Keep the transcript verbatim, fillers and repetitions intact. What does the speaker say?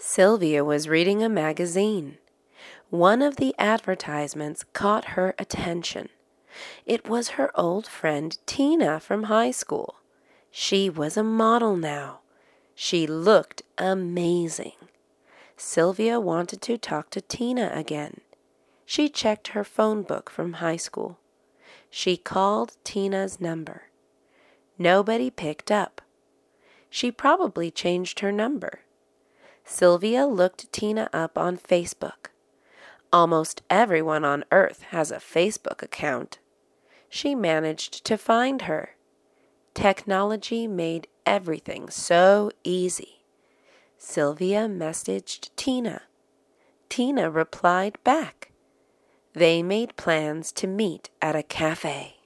Sylvia was reading a magazine. One of the advertisements caught her attention. It was her old friend Tina from high school. She was a model now. She looked amazing. Sylvia wanted to talk to Tina again. She checked her phone book from high school. She called Tina's number. Nobody picked up. She probably changed her number. Sylvia looked Tina up on Facebook. Almost everyone on Earth has a Facebook account. She managed to find her. Technology made everything so easy. Sylvia messaged Tina. Tina replied back. They made plans to meet at a cafe.